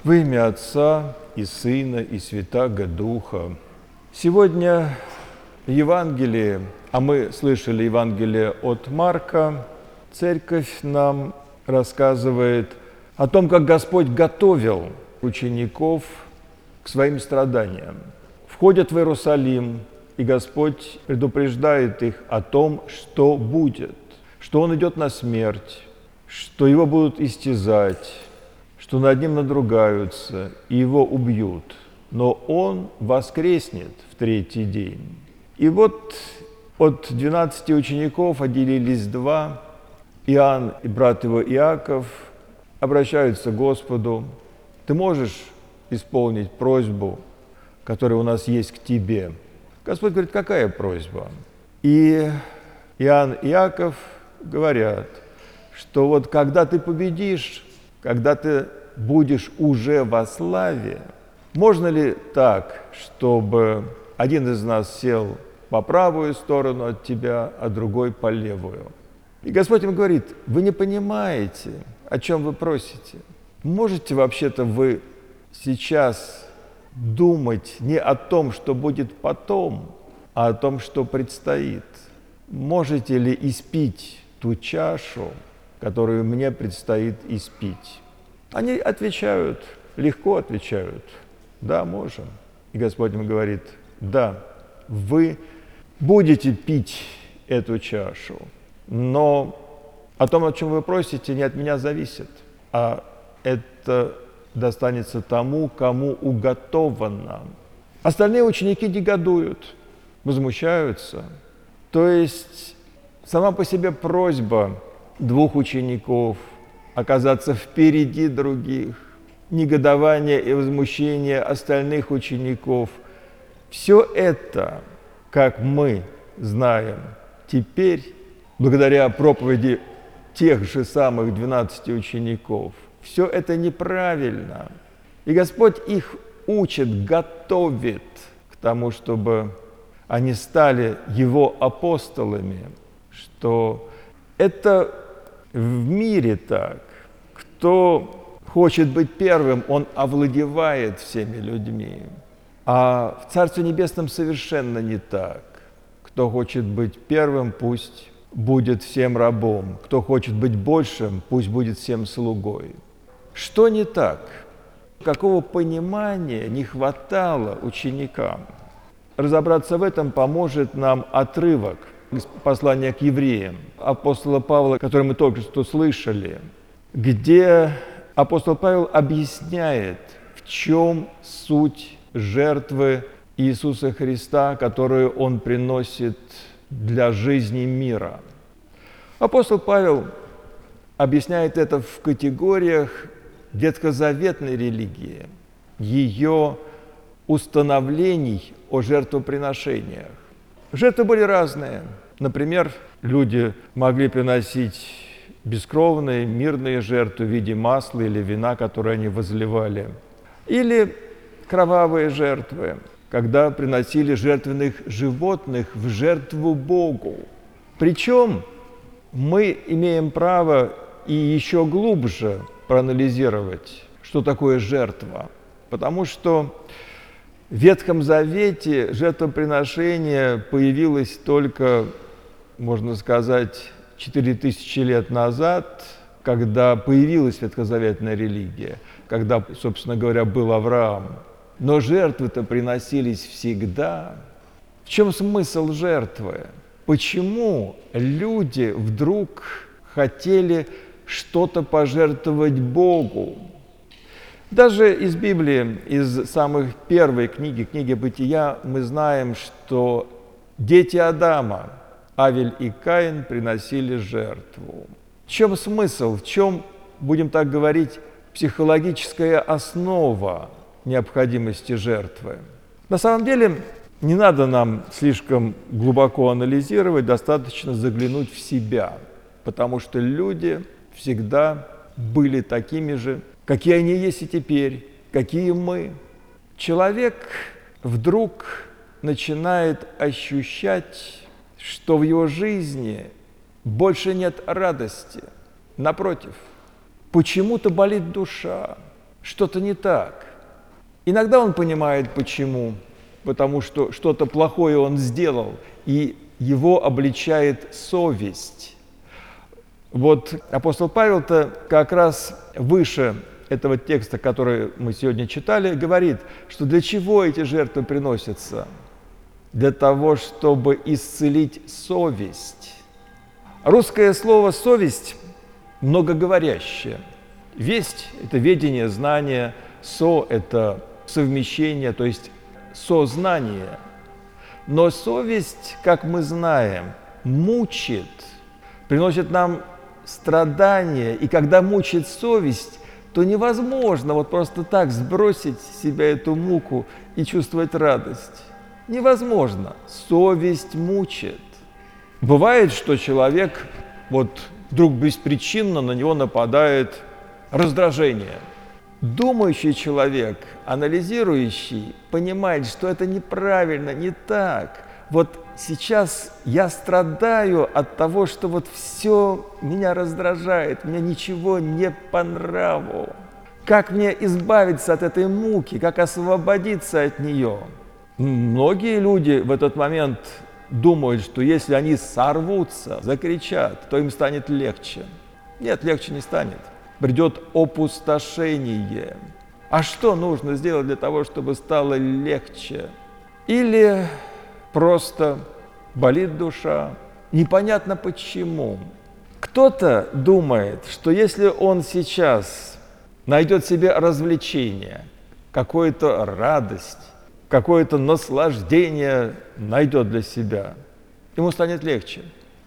Во имя Отца и Сына и Святаго Духа. Сегодня в Евангелии, а мы слышали Евангелие от Марка, Церковь нам рассказывает о том, как Господь готовил учеников к своим страданиям. Входят в Иерусалим, и Господь предупреждает их о том, что будет, что Он идет на смерть, что Его будут истязать, что над Ним надругаются и Его убьют, но Он воскреснет в третий день. И вот от 12 учеников отделились 2, Иоанн и брат его Иаков, обращаются к Господу: «Ты можешь исполнить просьбу, которая у нас есть к Тебе?» Господь говорит: «Какая просьба?» И Иоанн и Иаков говорят, что вот когда ты победишь, когда ты будешь уже во славе, можно ли так, чтобы один из нас сел по правую сторону от тебя, а другой по левую? И Господь им говорит: вы не понимаете, о чем вы просите. Можете вообще-то вы сейчас думать не о том, что будет потом, а о том, что предстоит? Можете ли испить ту чашу, которую мне предстоит испить? Они отвечают, легко отвечают: да, можем. И Господь им говорит: да, вы будете пить эту чашу, но о том, о чем вы просите, не от меня зависит, а это достанется тому, кому уготовано. Остальные ученики негодуют, возмущаются. То есть сама по себе просьба 2 учеников оказаться впереди других, негодование и возмущение остальных учеников, все это, как мы знаем теперь, благодаря проповеди тех же самых 12 учеников, все это неправильно. И Господь их учит, готовит к тому, чтобы они стали Его апостолами, что это в мире так. Кто хочет быть первым, он овладевает всеми людьми. А в Царстве Небесном совершенно не так. Кто хочет быть первым, пусть будет всем рабом. Кто хочет быть большим, пусть будет всем слугой. Что не так? Какого понимания не хватало ученикам? Разобраться в этом поможет нам отрывок из послания к евреям апостола Павла, который мы только что слышали, где апостол Павел объясняет, в чем суть жертвы Иисуса Христа, которую Он приносит для жизни мира. Апостол Павел объясняет это в категориях ветхозаветной религии, ее установлений о жертвоприношениях. Жертвы были разные. Например, люди могли приносить бескровные, мирные жертвы в виде масла или вина, которые они возливали. Или кровавые жертвы, когда приносили жертвенных животных в жертву Богу. Причем мы имеем право и еще глубже проанализировать, что такое жертва. Потому что в Ветхом Завете жертвоприношение появилось только, можно сказать, 4000 лет назад, когда появилась ветхозаветная религия, когда, собственно говоря, был Авраам. Но жертвы-то приносились всегда. В чем смысл жертвы? Почему люди вдруг хотели что-то пожертвовать Богу? Даже из Библии, из самой первой книги Бытия, мы знаем, что дети Адама, Авель и Каин, приносили жертву. В чем смысл? В чем, будем так говорить, психологическая основа необходимости жертвы? На самом деле, не надо нам слишком глубоко анализировать, достаточно заглянуть в себя, потому что люди всегда были такими же, какие они есть и теперь, какие мы. Человек вдруг начинает ощущать, что в его жизни больше нет радости. Напротив, почему-то болит душа, что-то не так. Иногда он понимает, почему. Потому что что-то плохое он сделал, и его обличает совесть. Вот апостол Павел-то как раз выше этого текста, который мы сегодня читали, говорит, что для чего эти жертвы приносятся? Для того, чтобы исцелить совесть. Русское слово «совесть» многоговорящее. Весть – это ведение, знание, со – это совмещение, то есть сознание. Но совесть, как мы знаем, мучит, приносит нам страдания. И когда мучит совесть, то невозможно вот просто так сбросить с себя эту муку и чувствовать радость. Невозможно. Совесть мучит. Бывает, что человек вот вдруг беспричинно на него нападает раздражение. Думающий человек, анализирующий, понимает, что это неправильно, не так. Вот сейчас я страдаю от того, что вот все меня раздражает, мне ничего не по нраву. Как мне избавиться от этой муки, как освободиться от нее? Многие люди в этот момент думают, что если они сорвутся, закричат, то им станет легче. Нет, легче не станет. Придет опустошение. А что нужно сделать для того, чтобы стало легче? Или просто болит душа, непонятно почему. Кто-то думает, что если он сейчас найдет себе развлечение, какую-то радость, какое-то наслаждение найдет для себя, ему станет легче.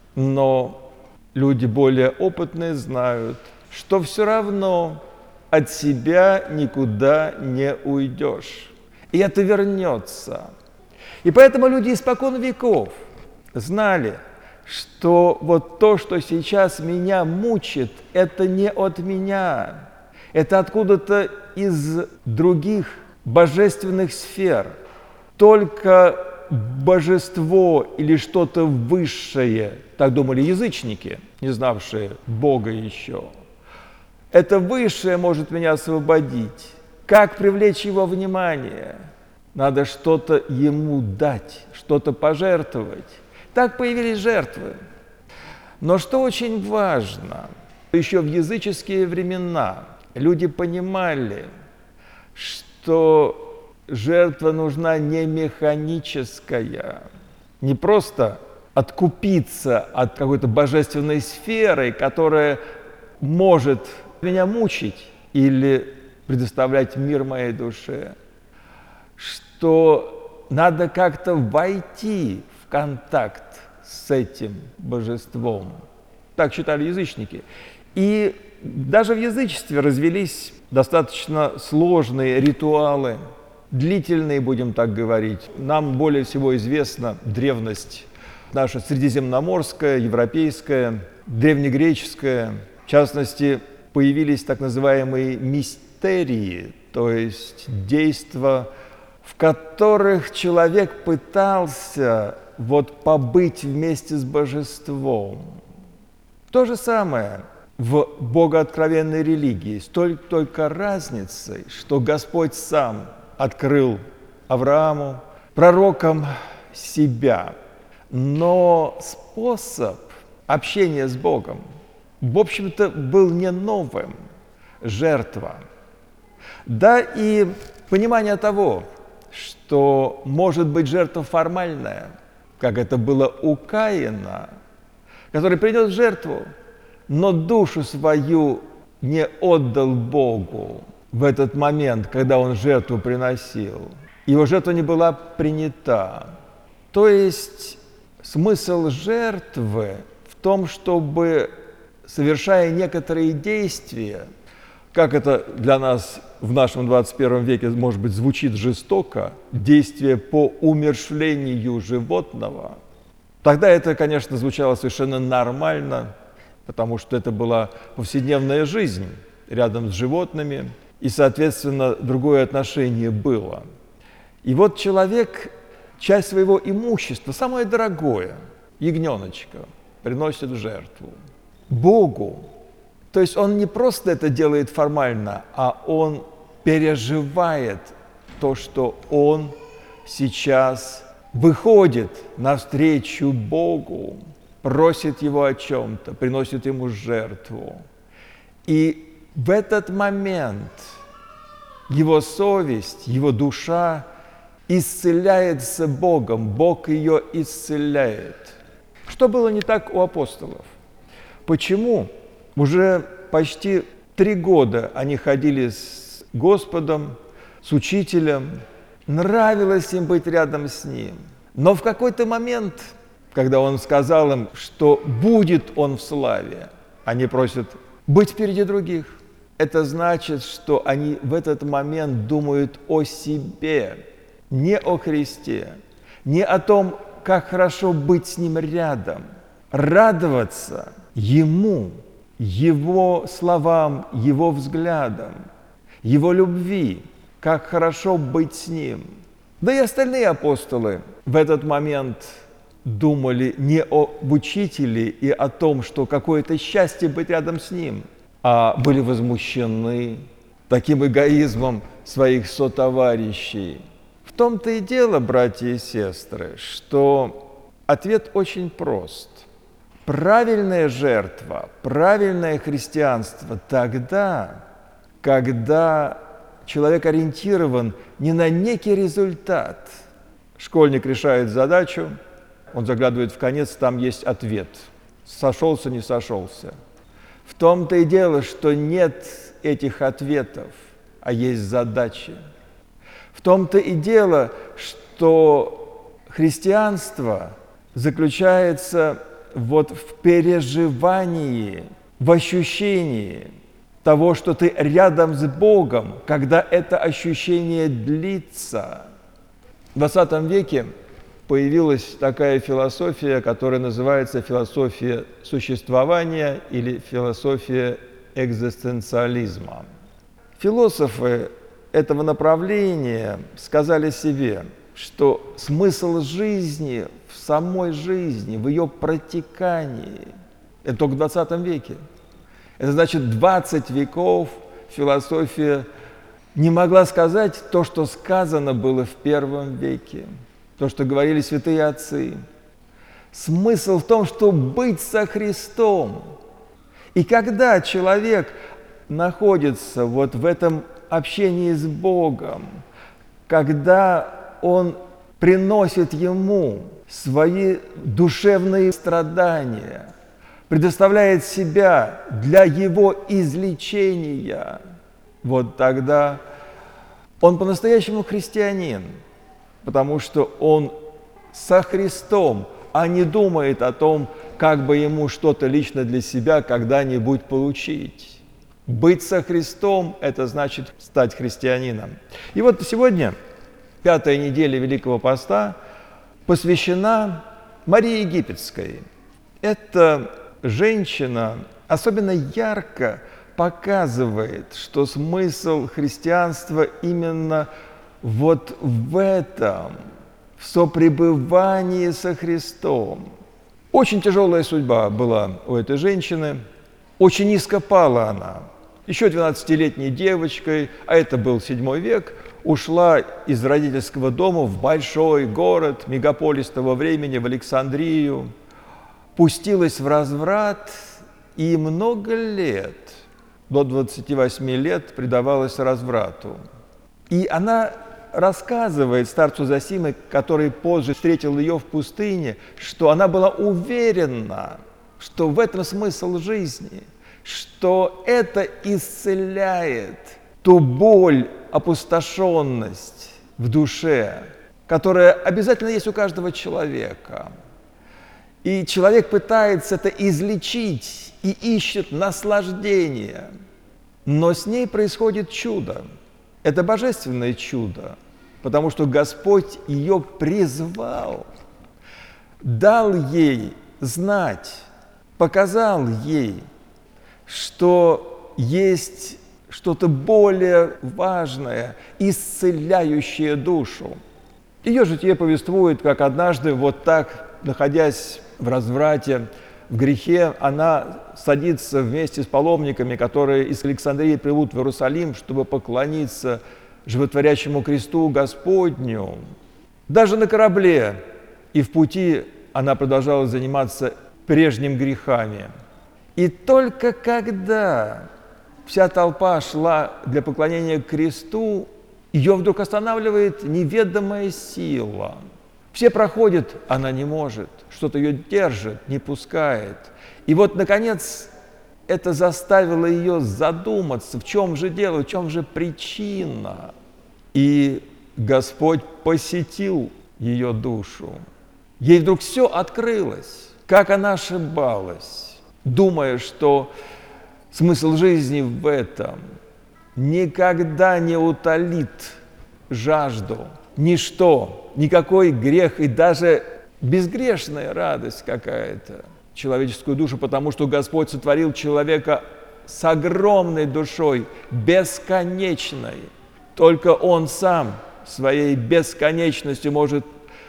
Но люди более опытные знают, что все равно от себя никуда не уйдешь. И это вернется. И поэтому люди испокон веков знали, что вот то, что сейчас меня мучит, это не от меня. Это откуда-то из других божественных сфер. Только божество или что-то высшее, так думали язычники, не знавшие Бога еще. Это высшее может меня освободить. Как привлечь его внимание? Надо что-то ему дать, что-то пожертвовать. Так появились жертвы. Но что очень важно, еще в языческие времена люди понимали, что жертва нужна не механическая, не просто откупиться от какой-то божественной сферы, которая может меня мучить или предоставлять мир моей душе, что надо как-то войти в контакт с этим божеством. Так считали язычники. И даже в язычестве развелись достаточно сложные ритуалы, длительные, будем так говорить. Нам более всего известна древность наша средиземноморская, европейская, древнегреческая. В частности, появились так называемые мистерии, то есть действа, в которых человек пытался вот побыть вместе с божеством. То же самое в богооткровенной религии, с только разницей, что Господь сам открыл Аврааму, пророкам себя. Но способ общения с Богом, в общем-то, был не новым – жертва. Да и понимание того, что может быть жертва формальная, как это было у Каина, который принес жертву, но душу свою не отдал Богу в этот момент, когда он жертву приносил. Его жертва не была принята. То есть смысл жертвы в том, чтобы, совершая некоторые действия, как это для нас в нашем 21 веке, может быть, звучит жестоко, действия по умерщвлению животного, тогда это, конечно, звучало совершенно нормально, потому что это была повседневная жизнь рядом с животными, и, соответственно, другое отношение было. И вот человек часть своего имущества, самое дорогое, ягненочка, приносит в жертву Богу. То есть он не просто это делает формально, а он переживает то, что он сейчас выходит навстречу Богу, просит Его о чем-то, приносит Ему жертву. И в этот момент его совесть, его душа исцеляется Богом, Бог ее исцеляет. Что было не так у апостолов? Почему уже почти 3 года они ходили с Господом, с Учителем, нравилось им быть рядом с Ним. Но в какой-то момент, когда Он сказал им, что будет Он в славе, они просят быть впереди других. Это значит, что они в этот момент думают о себе, не о Христе, не о том, как хорошо быть с Ним рядом, радоваться Ему, Его словам, Его взглядам, Его любви, как хорошо быть с Ним. Да и остальные апостолы в этот момент думали не об Учителе и о том, что какое-то счастье быть рядом с Ним, а были возмущены таким эгоизмом своих сотоварищей. В том-то и дело, братья и сестры, что ответ очень прост. Правильная жертва, правильное христианство тогда, когда человек ориентирован не на некий результат. Школьник решает задачу, он заглядывает в конец, там есть ответ. Сошелся, не сошелся. В том-то и дело, что нет этих ответов, а есть задачи. В том-то и дело, что христианство заключается вот в переживании, в ощущении того, что ты рядом с Богом, когда это ощущение длится. В 20 веке появилась такая философия, которая называется философия существования или философия экзистенциализма. Философы этого направления сказали себе, что смысл жизни в самой жизни, в ее протекании, это только в 20 веке. Это значит, 20 веков философия не могла сказать то, что сказано было в первом веке, то, что говорили святые отцы. Смысл в том, что быть со Христом. И когда человек находится вот в этом общении с Богом, когда он приносит Ему свои душевные страдания, предоставляет себя для Его излечения, вот тогда он по-настоящему христианин, потому что он со Христом, а не думает о том, как бы ему что-то лично для себя когда-нибудь получить. Быть со Христом – это значит стать христианином. И вот сегодня 5-я неделя Великого Поста посвящена Марии Египетской. Эта женщина особенно ярко показывает, что смысл христианства именно вот в этом, в сопребывании со Христом. Очень тяжелая судьба была у этой женщины, очень низко пала она. Еще 12-летней девочкой, а это был 7 век, ушла из родительского дома в большой город, мегаполис того времени, в Александрию, пустилась в разврат и много лет, до 28 лет, предавалась разврату. И она рассказывает старцу Зосимы, который позже встретил ее в пустыне, что она была уверена, что в этом смысл жизни, что это исцеляет ту боль, опустошенность в душе, которая обязательно есть у каждого человека. И человек пытается это излечить и ищет наслаждение, но с ней происходит чудо. Это божественное чудо, потому что Господь ее призвал, дал ей знать, показал ей, что есть что-то более важное, исцеляющее душу. Ее житие повествует, как однажды вот так, находясь в разврате, в грехе, она садится вместе с паломниками, которые из Александрии прибудут в Иерусалим, чтобы поклониться животворящему кресту Господню. Даже на корабле и в пути она продолжала заниматься прежними грехами. И только когда вся толпа шла для поклонения кресту, ее вдруг останавливает неведомая сила. Все проходят, она не может, что-то ее держит, не пускает. И вот, наконец, это заставило ее задуматься, в чем же дело, в чем же причина. И Господь посетил ее душу. Ей вдруг все открылось, как она ошибалась, думая, что смысл жизни в этом никогда не утолит жажду, ничто, никакой грех и даже безгрешная радость какая-то человеческую душу, потому что Господь сотворил человека с огромной душой, бесконечной. Только Он сам своей бесконечностью может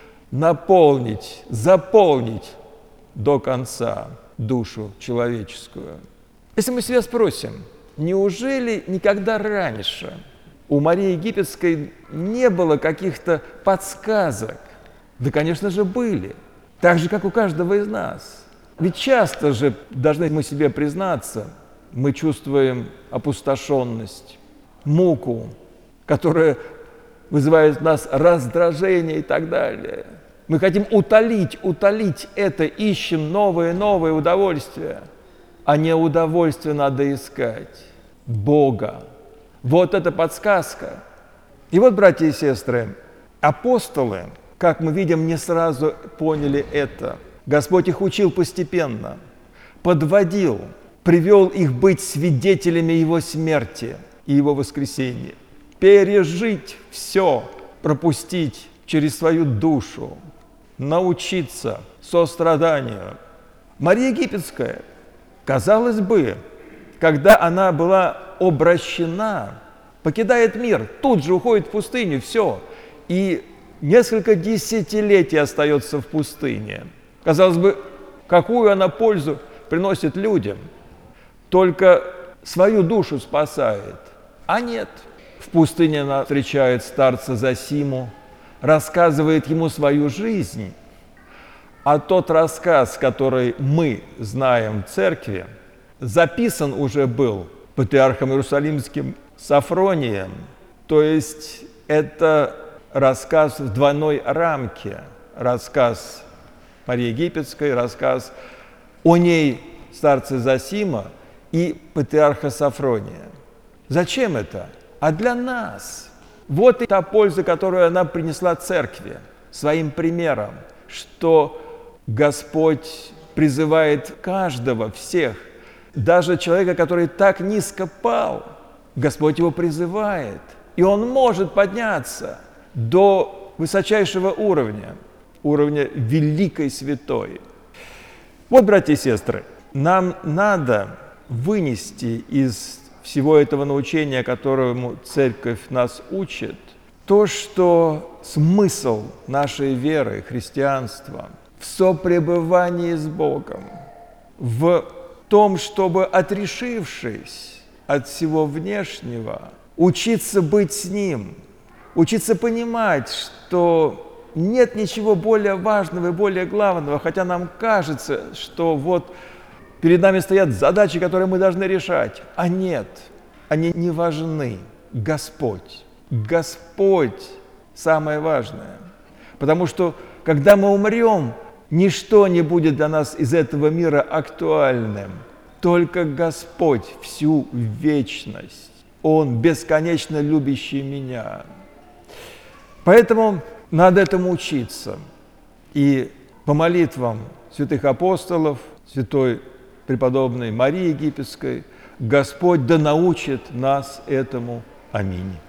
наполнить, заполнить до конца душу человеческую. Если мы себя спросим, неужели никогда раньше у Марии Египетской не было каких-то подсказок? Да, конечно же, были. Так же, как у каждого из нас. Ведь часто же, должны мы себе признаться, мы чувствуем опустошенность, муку, которая вызывает в нас раздражение и так далее. Мы хотим утолить это, ищем новые удовольствия. А не удовольствие надо искать Бога. Вот это подсказка. И вот, братья и сестры, апостолы, как мы видим, не сразу поняли это. Господь их учил постепенно, подводил, привел их быть свидетелями Его смерти и Его воскресения. Пережить все, пропустить через свою душу, научиться состраданию. Мария Египетская, казалось бы, когда она была обращена, покидает мир, тут же уходит в пустыню, все, и несколько десятилетий остается в пустыне. Казалось бы, какую она пользу приносит людям? Только свою душу спасает. А нет. В пустыне она встречает старца Зосиму, рассказывает ему свою жизнь. А тот рассказ, который мы знаем в церкви, записан уже был патриархом Иерусалимским Софронием. То есть это рассказ в двойной рамке. Рассказ Марии Египетской, рассказ о ней старца Зосима и патриарха Софрония. Зачем это? А для нас. Вот и та польза, которую она принесла церкви своим примером, что Господь призывает каждого, всех, даже человека, который так низко пал, Господь его призывает, и он может подняться до высочайшего уровня великой святой. Вот, братья и сестры, нам надо вынести из всего этого научения, которому Церковь нас учит, то, что смысл нашей веры, христианства, в сопребывании с Богом, в том, чтобы, отрешившись от всего внешнего, учиться быть с Ним, учиться понимать, что нет ничего более важного и более главного, хотя нам кажется, что вот перед нами стоят задачи, которые мы должны решать. А нет, они не важны. Господь. Господь самое важное. Потому что, когда мы умрем, ничто не будет для нас из этого мира актуальным. Только Господь всю вечность. Он бесконечно любящий меня. Поэтому надо этому учиться. И по молитвам святых апостолов, святой преподобной Марии Египетской, Господь да научит нас этому. Аминь.